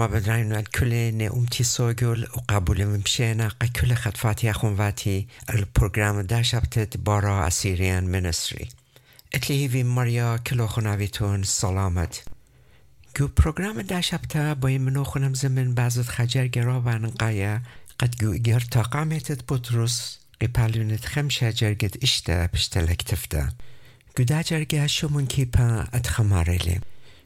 شما بدرين الكل نأمتي سوغل وقبول ممشينا كل خطفاتي أخواتي البرنامج داشبتت بارا أسيريان منستري اتلي في ماريا كلو خناويتون سلامت جو برنامج داشبتا باي منو خنم زمن بعضت خجر جرا نقايا قد جو إجار تاقامتت بطرس قبالونت خمشة جرجت إشتا بشتلك تفتا جو دا جرجة شو من كيبا أتخماريلي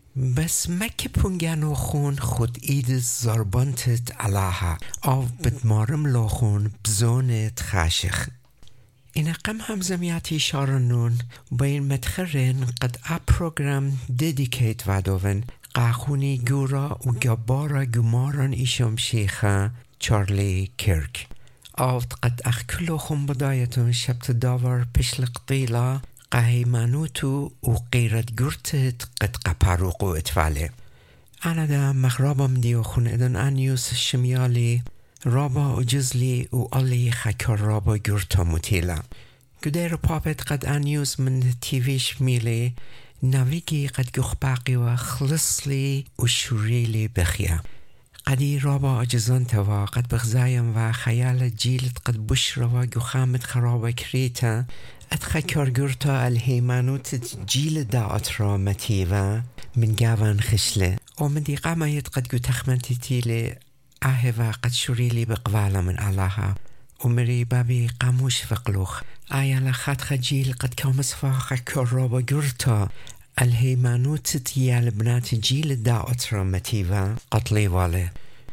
بس مكي پونگانو خون خود اید زربانتت علاها او بدمارم لاخون بزونت خاشخ این قم همزمیاتی شارنون با این متخرین قد پروگرام ديديكيت وادوون قاخونی گورا و گبارا گماران ایشم شیخه چارلی کیرک آفت قد اخکلو خون بدایتون شبت داور پشلق طیلا قهيمانوتو وقيرت جرتت قد قباروقو اتفالي أنا دا مغربم ديو خون إدن أنيوس شميالي رابا وجزلي وقالي خكر رابا جرتا متيلا قدير بابت قد أنيوس من تيفي شميلي ناويجي قد جخباقي وخلصلي وشوريلي بخيا قدي رابا أجزان توا قد بغزايم وخيال جيلت قد بشروا جخامت خرابا كريتا اتخكر جرتا الهيمانوت جيل دا أطرا متيفا من جاوان خشلة ومن دي قاميت قد جو تخمنتي تيلي آهوا قد شوريلي بقوالا من الله ومري بابي قاموش فقلوخ آيا لخات خجيل قد كومسفا خكر رابا جرتا الهيمانوت تيال بنات جيل دا أطرا متيفا قطلي والي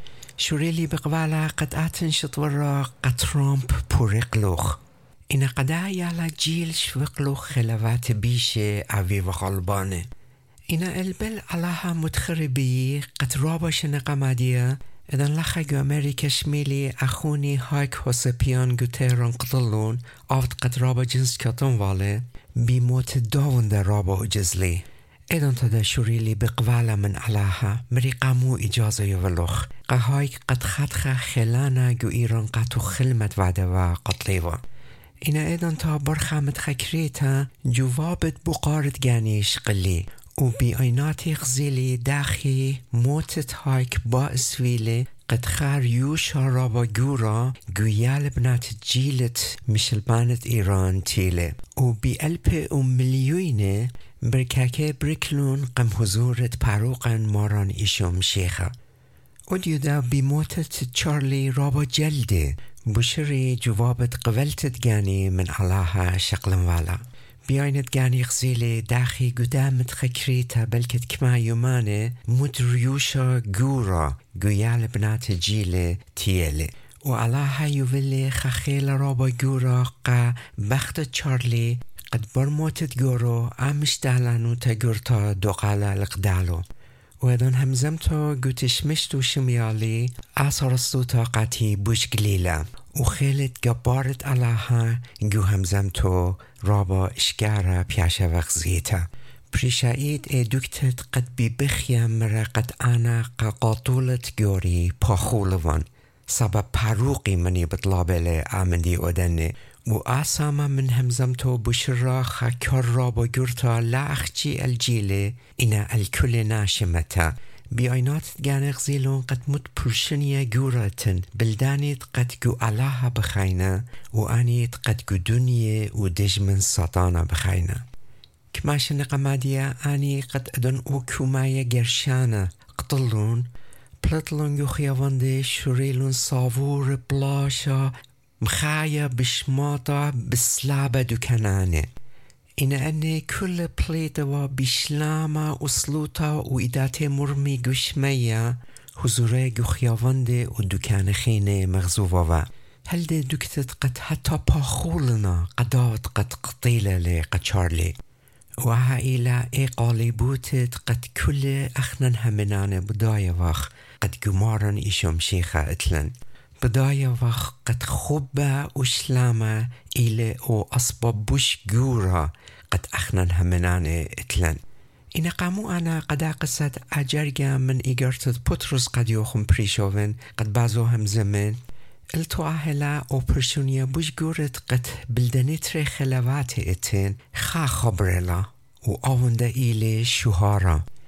شوريلي بقوالا قد آتنشط ورا قد ترامب بوريقلوخ إن قدايا على جيل شوقلو خلوات بيشي أوي وغلبانه إن البل علىها متخربي قد رابش نقمادية إذن لخيقو أمريكا شميلي أخوني هايك هوسبيان قتيران قتلون آفت قد رابا جنس كتن والي بيموت داون در رابا جزلي إذن تدا شوريلي بقوالا من علىها مريقامو إجازة يولوخ قهايك قد خدخ خلانا قو إيران قطو خلمت وعده وقتليوا إن أيضاً تا برخامت خكريتا جوابت بقارت جانيش قلي وبأيناتي خزيلي داخي موتت هايك باسويلي قد خار يوشا رابا جورا جويال بنات جيلت مشلبانت إيران تيلي وبألب مليونة بركاكي بريكلون قم حضورت باروقا ماران إيشم شيخة وديودا بموتت تشارلي رابا جلده بشري جوابت قبلتت جاني من علاها شقلن والا بياينت جاني خزيلي داخي قدامت خكريتا بلكت كما يوماني مدريوشا جورا قيال بنات جيلي تيلي وعلاها يولي خخيل رابا جورا قا بخت تشارلي قد برموتت جورو عمشتالانو تجورتا دوقالا لقدالو وإذن همزمتو قوتش مشتو شميالي أصرستو طاقتي بوش قليلة وخيلت قبارت علىها قو همزمتو رابا إشكارة بياشا وغزيتا بريشايد دوكتت قد ببخيا مرا قد أنا قاطولت جوري باخولوان سبب باروقي مني بطلابلي آمندي أدني وآساما من همزمتو بشرا خكر رابا جرتا لأخجي الجيلي إنا الكل ناشمتا بأينات جانق زيلون قد متبرشنيا جوراتن بلدانيت قد جو علاها بخينا وآنيت قد جو دنيا ودجمن سطانا بخينا كماش نقماديا آني قد أدن وكومايا جرشانا قتلون بلطلون جو خيوانده شريلون صافور بلاشا مخايا بشماطة بسلابة دكانانة إن أني كل بليدة بشلامة وصلوطة وإداتي مرمي قشمية حضوره خياوانده ودكان خينة مغزوبة هل دي دكتت قد حتى باخولنا قدات قد قطيلة لي قد شارلي وها إلى إيقالي بوتت قد كل أخنن همنان بداية وخ قد قمارن إيشم شيخة إتلن بداية وقت قد خبة وشلامة إلى أو أسباب بوش جورا قد أخنن همنان إتلن إن قامو أنا قد قصد أجرجا من إجارة بطرس قد يوخم بريشوفن قد بازو هم زمن التو أهلا أو برشونيا بوش جورت قد بلدنيتر خلوات إتن خا خبرلا و آونده إلي شهارا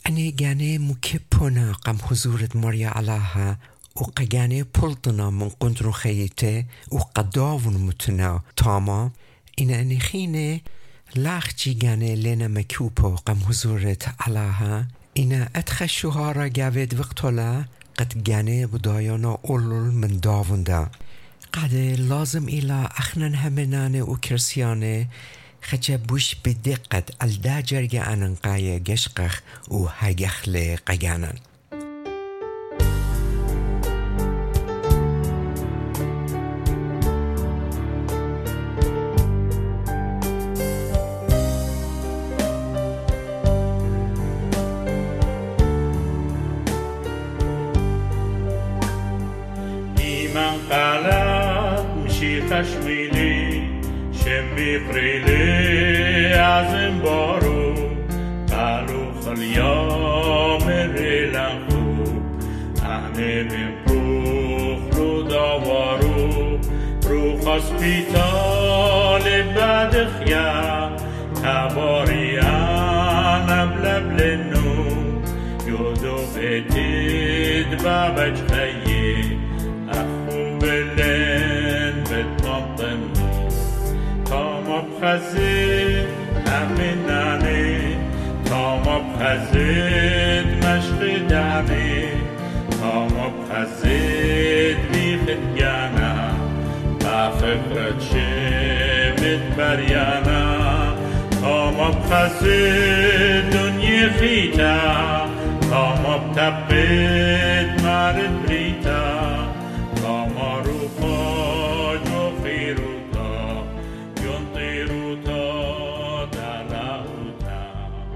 أنا جاني مكبنا قم حضورت مريا علىها وقجاني بلطنا من قندر خيته وقداون متنا تاما إن أنا خيني لاخجي جاني لنا مكوبو قم حضورت علىها إن أدخل شهارا جاود وقتلا قد جاني بدايانا أولول من داوندا قد لازم إلى أخنن همنانه وكرسيانه خجبوش بدقة الداجر جانن قاية جشقخ وهجخل قجانن إيمان قلب مشي خشميلي شمي قريلي عزم بارو قالو خليام ريلان خوب احنه من روح رو داوارو روح اسپیتال بعد خیا تباریان ابلب نو یودو بدید بابج خیه اخو بلن بتمطن تام بخزید همینانه تام بخزید مشق دانه تام بخزید میخد گانا بفقرت شمت بریانا تام بخزید دنیا خیتا تام بتبید مارد بریتا تام روخا جو خیروتا ينطيروتا دلاوتا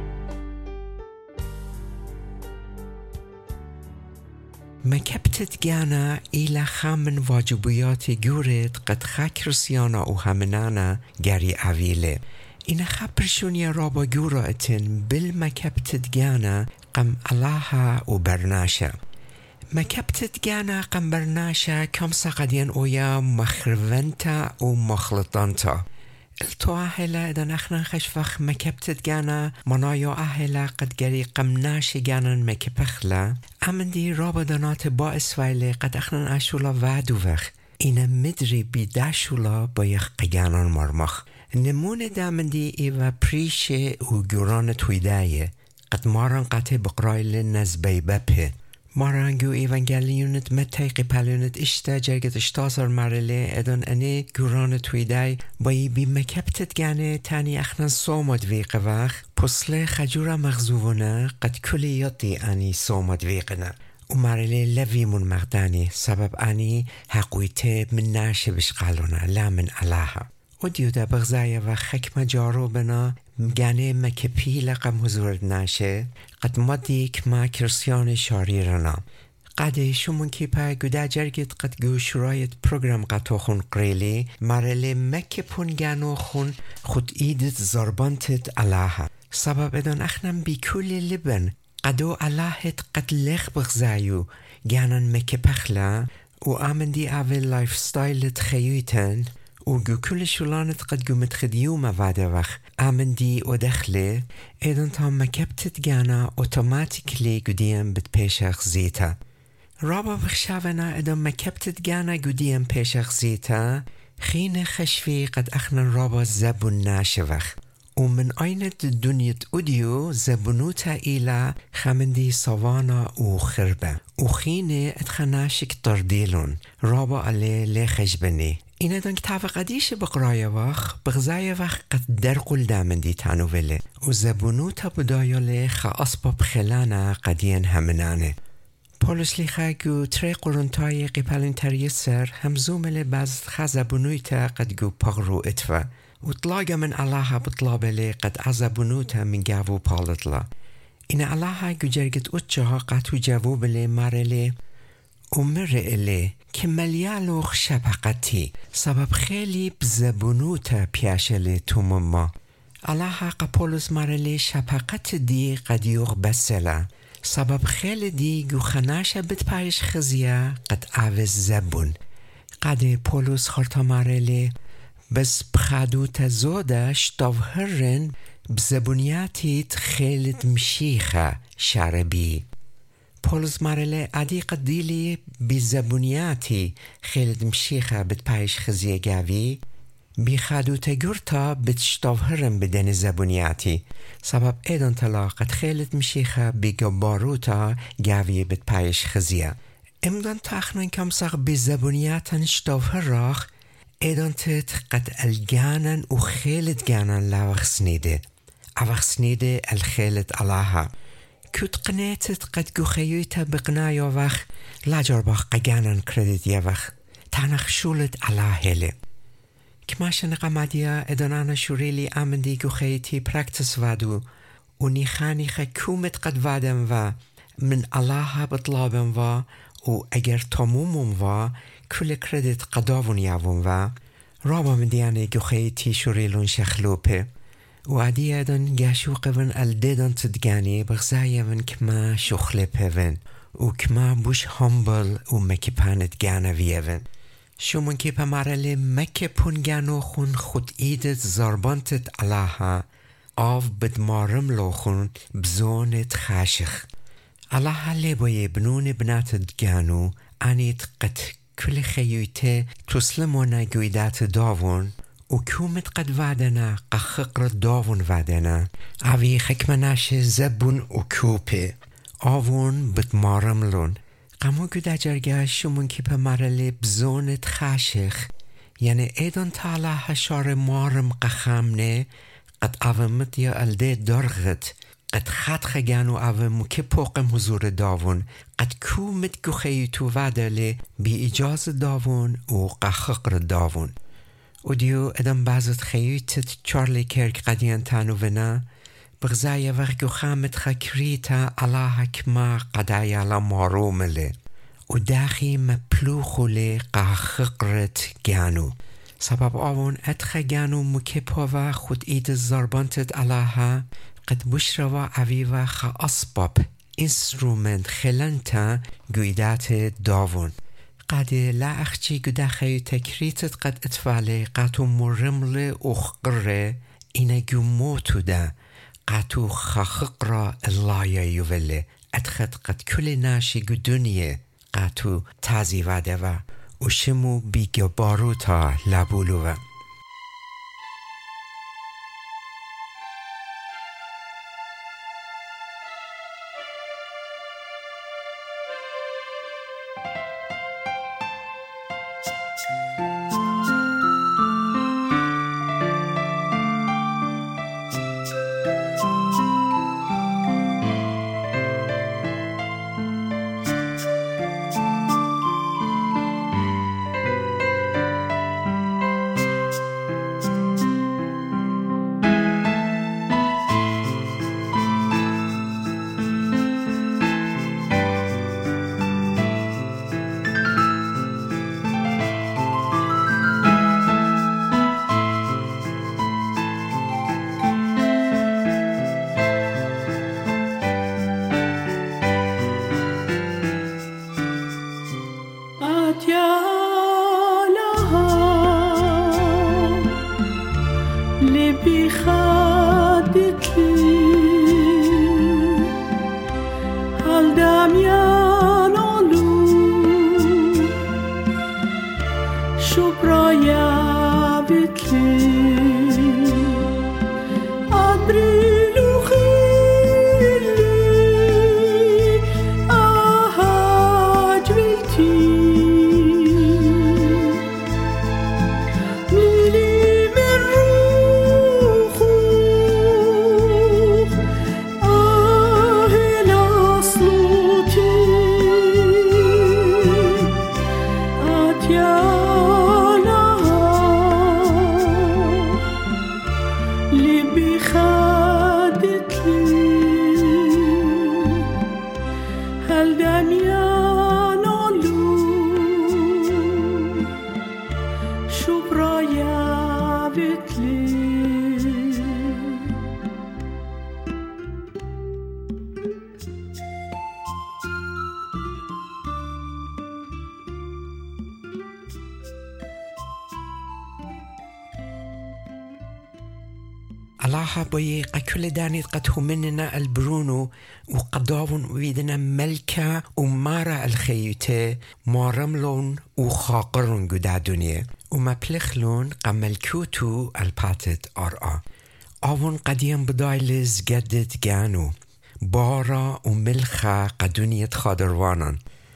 مكبتت جانا إلى خامن واجبيات جورت قد خاكرسيانا وهمنانا جاري عويلة إن خبرشوني رابا جوراتن بالمكبتت جانا قم allaha وبرناشا مكبتت جانا قم برناشا كم سقدين اويا مخرونتا ومخلطانتا التو اهلا اذا نحن خشفخ مكبتت جانا منايو اهلا قد جري قمناش جانا مكبخلا امندي رابدانات با اسويلي قد اخنا اشولا وعدوخ اینا مدری بیداشولا با یک قیانان مرمخ نمونه دامندی ایوا پریشه و گران تویدایه قد ماران قطع بقرایل نزبی بپه مارانگو ایوانگلیونت متیقی پلونت اشتا جرگت اشتاسر مرله ادان انه گران تویدای بایی بی مکبتت گانه تانی اخنان سومد ویقه وقت پسله خجورا مغزوونه قد کلیاتی انی سومد ویقنه و مرله لویمون مغدانی سبب انی حقویته من ناشه بشقالونه لا من علاها و دیوده بغزایه و خکم جارو بنا گانه مکپی لقم حضور ناشه قد مدیک ما کرسیان شاریرنا قد شمون کیپا گوده جرگید قد گو شرایت پروگرام قطو خون قریلی مرله مکپون گانو خون خود ایدت زربانتت علاها سبب ادان اخنم بی کلی لبن قدو علاهت قد لخ بغزایو گانن مکپخلا و آمندی اول لایف ستایلت خیویتن و گو کل شلانت قد گو متخدیو مواده وقت آمندی و دخله ایدان تا مکبتت گانا اوتوماتیکلی گودیم بد پیشخ زیتا رابا بخشاونا ایدان مکبتت گانا گودیم پیشخ زیتا خین خشفی قد اخنن رابا زبون ناشه وقت و من آینت دنیت اودیو زبونوتا ایلا خمندی سوانا و خربه و خینه اتخناشک تردیلون رابا علی لیخش بنی اینه دان که توقعدیش بقرای وقت بغزای وقت قد درقل دامندی تانووله و زبونوتا بدایاله خا اسباب خلانه قدین همنانه پولس لیخه گو تری قرونتای قیپلین تریسر همزومله باز خزبونویتا قد گو پغرو اتفا و طلاقه من الله بطلابله قد عزبونوتا من جاوو پالتلا این الله گو جرگت اتجاها قطو جاوو بله مارله ومرئله که ملیالوخ شبقتی سبب خیلی بزبونوتا پیاشله تومما الله حق پولس مرله شبقت دی قدیوغ بسلا سبب خیلی دی گو خناشه بتپایش خزیه قد عوض زبون قد پولس خارتا مرله بس بخدوتا زودش تاوهرن بزبونياتي خيلت مشيخة شعربي بولز مارله عديقة ديلي بزبونياتي خيلت مشيخة بتبايش خزيه جاوي بخادو تجورتا بتشتوهرم بدن زبونياتي سبب ايدان طلاقت خيلت مشيخة بجباروتا جاوي بتبايش خزيه امدان تاخنن كم ساق بزبونياتن شتوهراخ ايدان تت قد الجانن وخيلت جانن لاوخ سنيده اوخ سنيده الخيلت علاها كوت قنيتت قد جوخيوتا بقنايا وخ لاجرباخ قجانن كرديت يوخ تانخ شولت علاهله كماشن قماديا ادانانا شوريلي امندي جوخيتي براكتس وادو ونيخاني خكومت قد وادم و من علاها بطلابم و اگر تمومم و کل کردیت قداون یاون و رابا من دیانه گوخیتی شوریلون شخلوپه و عدیه دن گشوقه ون الدیدن تدگانی بغزایه ون کما شخلپه ون و کما بوش همبل و مکی پاند گانه ویه ون شو من که پا مرلی مکی پونگانو خون خود ایدت زربانتت علاها آف بدمارم لوخون بزونت خاشخ الله لبوي بنون بنات دجانو انيت قد كل خيوته تسلمونا جويدات داون وكومت قد وادنا قخقر داون وادنا اوي خكمناش زبون وكوبه آون بتمارملون قمو جدا جرگه شمون که په مرلی بزونت خاشخ یعنی ایدان تالا هشار مارم قخامنه قد اومت یا الده درغت قد خط خجانو او مكي پوقم حضور داون قد کومت گوخیتو وادله بی اجاز داون و قخقر داون و دیو ادام بازت خیوتت چارلی کرک قدیان تانو ونا بغزای وقت خامت خکریتا علا حکما قدای علا مارومله و داخی مپلوخوله قخقرت گانو سبب آون ادخ گانو مكي پاوا خود اید زربانتت علاها قد بشروا عویوا خا اسباب انسترومنت خلنتا گویدات داون قد لا اخچی گودا خیو تکریتت قد اتفاله قطو مرمل اخقره اینگو موتو ده قطو خخقرا اللایه یووله ادخد قد کل ناشی گو دنیه قطو تازی واده و شمو بیگو باروتا لبولوه الله بوي قكل دانيت قد همننا البرونو وقداون ويدنا ملكة ومارا الخيوتة مارملون وخاقرون قدا دنيا وما بلخلون قملكوتو الباتت أرآ آون قديم بدايلز جدد جانو بارا وملخة قدونيت خادروانان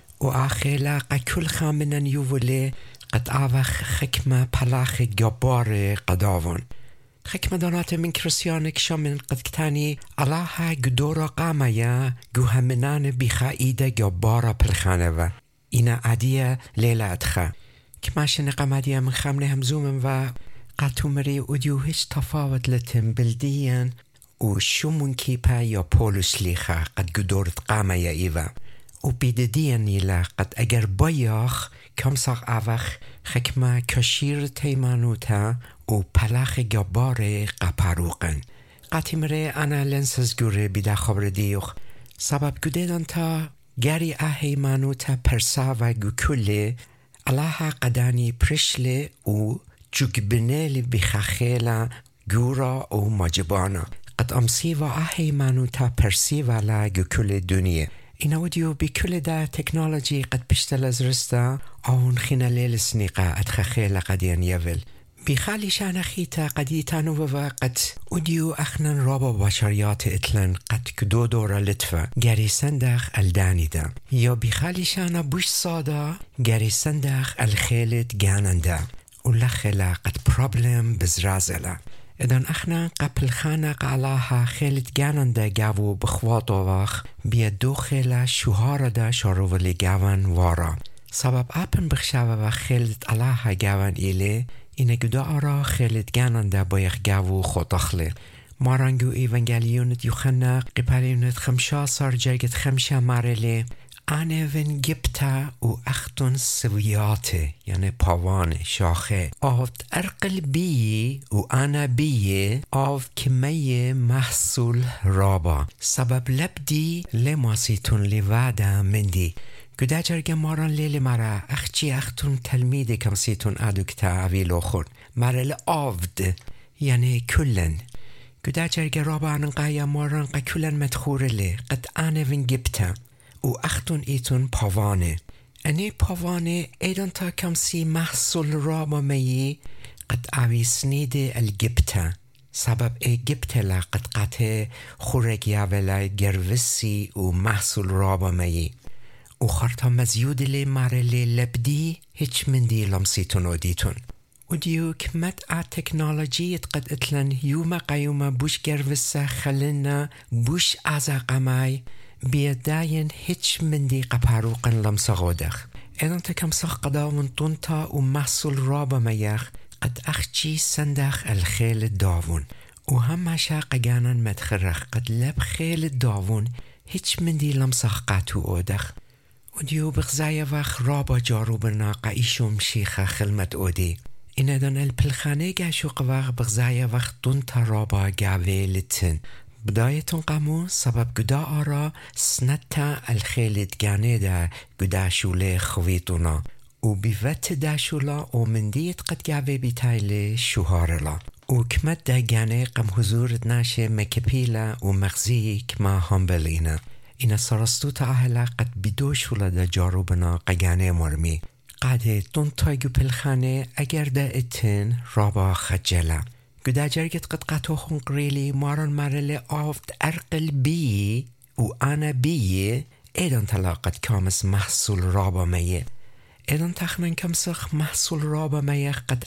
وآخيلا قكل خامنن يوولي قد آوخ خكمة پلاخ جبار قداون خكمة دانات من كريستيانك شامن قد كتاني الله قدورا قاميا قوها منان بخائيدة جبارا پلخانه و اینا عدیه لیله ادخه کماشن قمادیه من خامنه همزومن و قطو مری اودیو هیچ تفاوت لتن بلدیان و شمون کیپا یا پولوس لیخه قد قدورت قاميا ایوه و بیددیان نیله قد اگر بایاخ کمساق اوخ خکمه کشیر تیمانوتا و پلاخ گبار قپاروقن قطی مره انا لنسز گوره بیده خبر دیوخ سبب گودیدان تا گری اهیمانوتا پرسا و گوکله الله قدانی پرشله و جگبنیل بخخیلا گورا و مجبانا قد امسی و اهیمانوتا پرسی والا گوکل دنیا اینا ودیو بكل دا تكنولوجي قد بيشتل ازرستا اون خينا ليل سنيقا اتخخيلا قديان يفل بخالي شانا خيتا قديتانو و قد وديو اخنان رابا بشريات اتلن قد كدو دورا لطفا گري سندخ الداني دا يا بخالي شانا بوش صادا گري سندخ الخيلت جانندا ولخلا قد problem بزرازلا ادان اخنا قبل خانا قالاها خیلت گاننده گاو بخواد واخ بیا دو خیلا شوهار دا شاروولی گاون وارا سبب اپن بخشاوه و خیلت علاها گاون ایله اینه گدا آرا خیلت گاننده بایخ گاو خوداخله مارانگو ایوانگلیونت یوخنا قپالیونت خمشا سار جرگت خمشا مارله آنه ون گبتا و اختون سویاته یعنی پاوان شاخه آفت ارقل بیه و آنا بیه آف کمیه محصول رابا سبب لبدی لماسیتون لیوادا مندی گده جرگ ماران لیل مرا اخچی اختون تلمیده کمسیتون ادوکتا اویلو خون مرل آفد یعنی کلن گده جرگ رابا انقایا ماران قا کلن مدخورله قد آنه ون گبتا و اختون ایتون پاوانه اني پاوانه ایدان تا کمسی محصول رابا میی قد اوی سنید الگبتا سبب گبتا لقد قطع خورگی اولا گروسی و محصول رابا میی و خارتا مزیود لی مارلی لبدی هیچ مندی لمسیتون و دیتون و دیو کمت تکنولوژیت قد اتلن یوم قیوم بوش گروسه خلنا بوش ازاقمای بیاداین هیچ مندی قپاروقن لمساغودخ ایدان تا کمساق قداون طنطا و محصول رابا میخ قد اخچی سندخ الخیل داون و همشا قگانن مدخرخ قد لب خیل داون هیچ مندی لمساق قاتو اودخ و دیو بغزای وخ رابا جارو برنا قایشم شیخه خلمت اودی این ایدان الپلخانه گشو قواغ بغزای وخ طنطا رابا گاوه لتن بدايتون قامو سبب قدا آرا سنتا الخيلت جاني دا قدا شولي خويتونا و بيوت دا شولا و منديت قد جاوه بيتايلي شوهارلا و كمت دا جاني قم حضورت ناشه مكبيلا و مغزي كما همبلينا إنا سرستو تا أهلا قد بدو شولا دا جاروبنا قجاني مرمي قاده طنطايقو پلخانه اگر دا اتن رابا خجلا گدا جرگت قد قطو خونقریلی ماران مرل آفت ارقل بی و آنا بیه ایدان تلاقت کامس محصول رابا میه ایدان تخنن کمسخ محصول رابا میه قد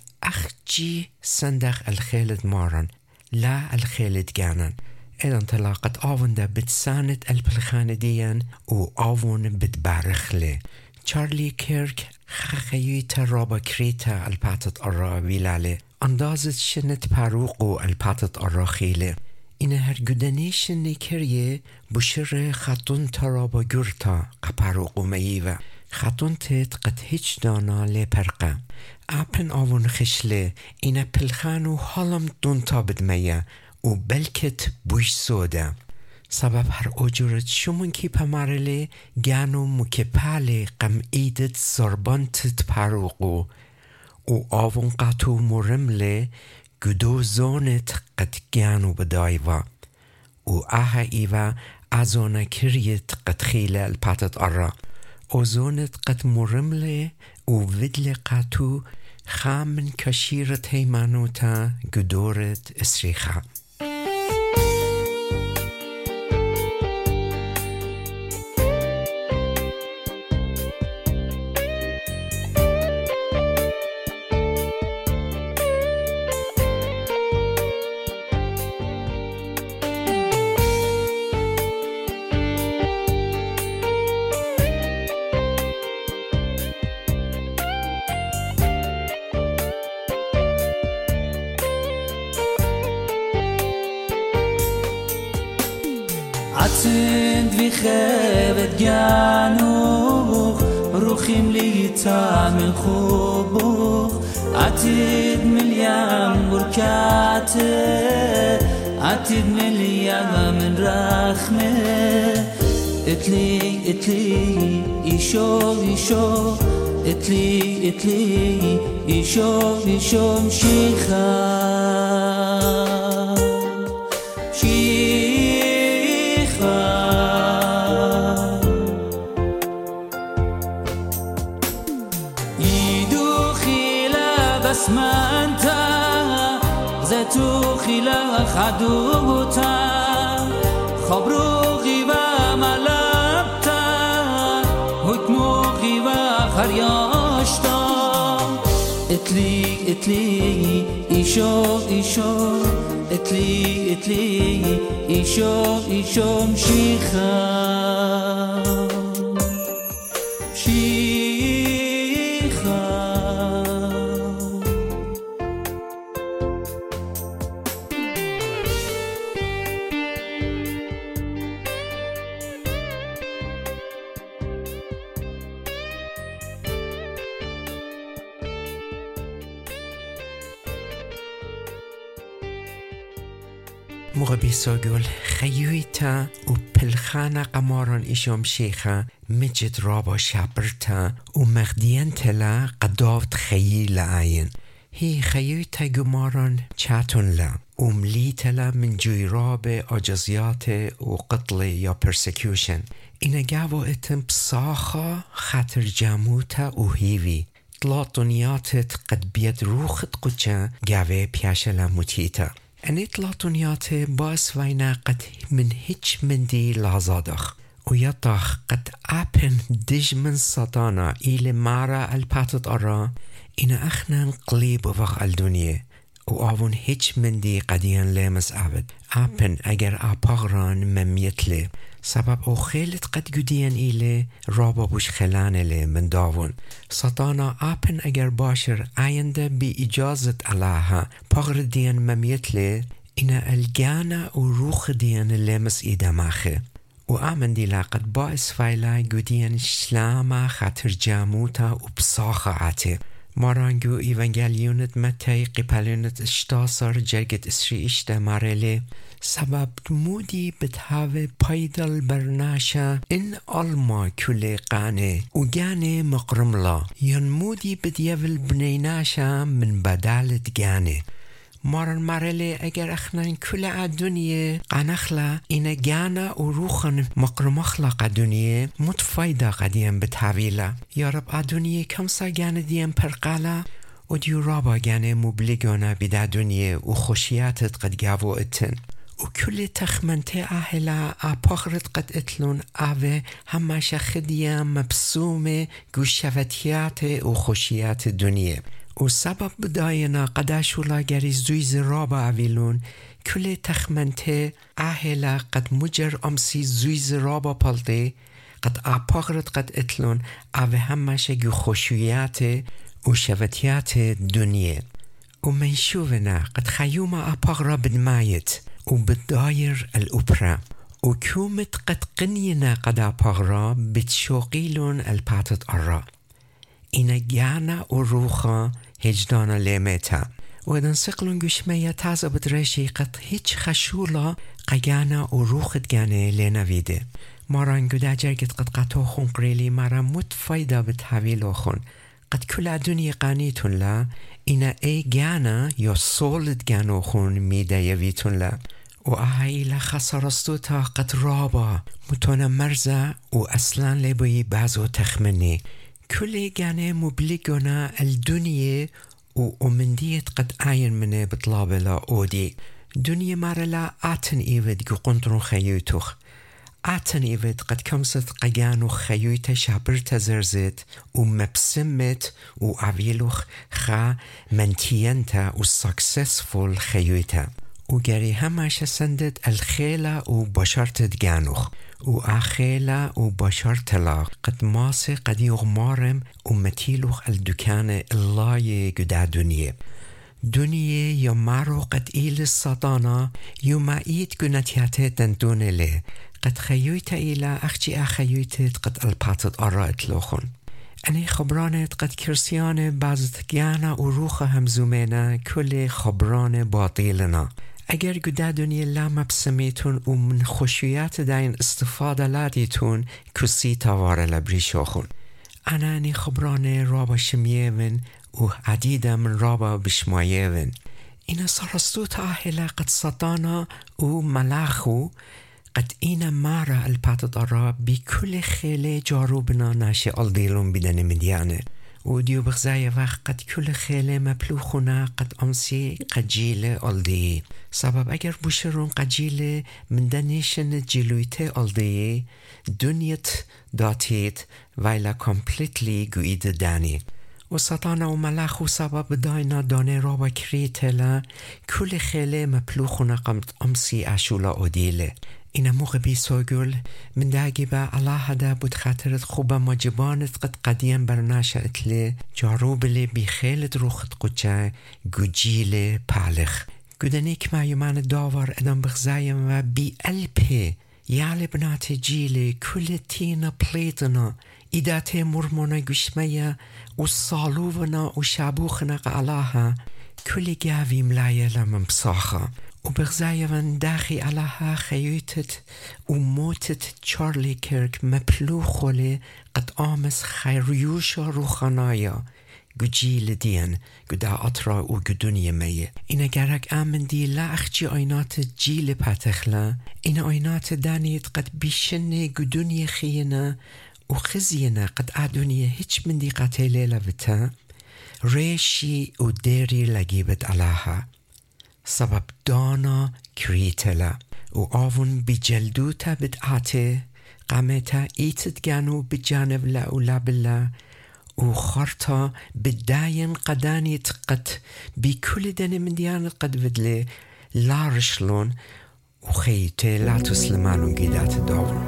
اخجی سندخ الخیلت ماران لا الخیلت گانن ایدان تلاقت آون دا بتسانت الپلخانه دیان و آون بتبرخله چارلی کرک خخیویت رابا کریتا الپاتت ارا ویلاله اندازت شنت پاروق و الپاتت اراخیله این هر گدنی شنی کریه بشر خطون ترابا گرتا قپاروق و میوه خطون تیت قد هیچ دانا لی پرقه اپن آون خشله این پلخان و حالم دون تا بدمیه و بلکت بوش سوده سبب هر اجورت شمون کی پمارله گانو مکپاله قم ایدت زربانتت پاروقو و آون قطو مرمله گدو زونت قد گانو بدایوا و آها ایوا ازونا کریت قد خیله الپاتت ارا و زونت قد مرمله و ودل قاتو خامن کشیرت هیمانوتا گدورت اسریخا عتند في خيبت جانوخ روخيم لي تعمل خوبوخ عتد مليان بركاته عتد مليان من رحمه اتلي اتلي يشو يشو اتلي اتلي يشو يشو مشيخه ما أنت زتو خلا خدوتا خبروغي وملبتا حكموغي وخرياشتا اتلي اتلي إيشو إيشو اتلي اتلي إيشو إيشو مشيخة مغبي ساقول خيويتا و پلخانا قماران إشام شيخا مجد رابا شابرتا و مغديان تلا قدافت خيي لعين هي خيويتا قماران چاتون لا و مليتلا من جويراب آجازيات و قتل يا persecution إنا قاوة اتم بصاخا خاطر جاموتا و هيوي طلاطونياتت قد بيد روخت قجا قاوة بياشلا متيتا انت لاتونيات باس وينا قد من هيج مندي لازادخ ويطخ قد ابن دج من سطانا إلى مارا الباتت أرا إنا أخنا نقليب وفق الدنيا وآون هيج مندي قديان لامس عبد ابن اگر آپاغران مميتلي سبب او خيلت قد قديان إلي رابا بوش خلانلي من داون سطانا آپن اگر باشر آینده بی اجازت علاها پاغر ديان مميتلي إنا الجانا و روخ ديان لمس إدماخه و آمن ديلا قد باعث فايلا قديان شلاما خاطر جاموتا و بصاخة عاتي مارانگو ایوانگلیونت متی قپلونت اشتاسار جرگت اسری اشته مارلی سبب مودی بتهاوه پایدل برناشا این علما کلی قانه و گانه مقرملا یان مودی بدیول بنیناشا من بدالت گانه مارن مارلی اگر اخنان کل دنیا قنخلا این گانا و روخن مقرمخلا دنیا متفایده قدیم بتحویله یا رب دنیا کمسا گان دیم پرقالا و دیو رابا گان مبلگانا بدا دنیا و خوشیاتت قد گاوو اتن و کل تخمنت اهلا اپاخرت قد اتلون اوه همش خدیم مبسوم گوشوتیات و خوشیات دنیا و سبب بداینا قداشولا گری زویز رابا اویلون کل تخمنته اهلا قد مجر امسی زویز رابا پلده قد آپاغرت قد اتلون اوه همشه گو خوشیات و شوتیات دنیا و منشوفنا قد خیوم آپاغرا بدمایت و بدایر الاپرا و کومت قد قنینا قد آپاغرا بتشوقیلون الپاتت ارا اینا گانا و روخا هجدانا لیمتا و ادن سقلون گوشمیا تازه بدرشی قد هیچ خشولا قیانا و روخت گانه لینویده مارانگو دا جرگت قد قطو خون قریلی مارا متفایده بتحویلو خون قد كل الدنيا قانيتون لا إنا أي جانا يو صولد جانو خون ميدا يويتون لا وآهايلا خسرستوتا قد رابا متونا مرزا وأصلا لبوي بعضو تخمني كل جانه مبلغونا الدنيا ومنديت قد عين منه بطلابلا أودي دنيا مارلا آتن إيود جو قنطرون خيوتوخ آتن إيود قد كمست قيانو خيوتا شابرتا زرزت ومبسمت وعويلوخ خا منتينتا وسكسسفول خيوتا وجري هماش سندت الخيلة وبشرت جانوخ وآخيلة وبشرتلا قد ماسي قد يغمارم ومتيلوخ الدكان الله قدا دنيا يمارو قد إيل السطانة يمايد قناتياتي دندون له قد خيويتا إلى أخجي أخيويتت قد الباتت أرائت لوخن أني خبرانت قد كرسيانة بعضت جانا وروخ همزومينا كل خبران باطيلنا اگر گوده دنیا لامه بسمیتون و من خوشیات داین استفاده لادیتون کسی تاواره لبریشو خون انا خبران رابا شمیون و عدیده من رابا بشمایون اینا سرستو تاهله قد سطانا و ملاخو قد اینا مارا الپاتت آرا بی کل خیله جاروبنا ناشه الدیلون بیدن مدیانه وديو بغزايا وقت قد كل خيلة مبلوخنا قد أمسي قجيلة ألدي سبب أجر بشرون قجيلة من دانيشن جلويته ألدي دنيت داتيت ويلا completely قويد داني وسطانا وملاخو سبب داينا داني رابا كريتلا كل خيلة مبلوخنا قمت أمسي أشولا أديلة اینا موقع بی سوگل من داگی با الله هدا بود خاطرت خوبا مجبانت قد قدیم برناشا اتلی جاروبلی بی خیلت روخت قجا گجیل پالخ گودنیک ما یمان داور ادام بغزایم و بی الپه یال بنات جیل کل تینا پلیتنا ایدات مرمونا گشمیا و صالوونا و شابوخنا قالاها کل گاوی ملایا لمن بصاخا وبغزايا من داخي علىها خيوتت وموتت تشارلي كيرك مبلوخولي قد آمس خيريوشا روخانايا گجيل دين قدا أطرا وقدوني ميه إنا جارك آمن دي لا أخجي آينات جيل باتخلا إنا آينات دانيت قد بيشني قدوني خينا وخزينا قد آدوني هيج من دي قاتيلي لبتا ريشي وديري لجيبت علىها سبب دانا كريتلا وآون بجلدوتا بدعاته قامتا ايتت جانو بجانب لا ولا بالله وخرطا بداين قداني تقت بكل دن من ديان قد بدلي لا رشلون وخيته لا تسلمانون قيدات داون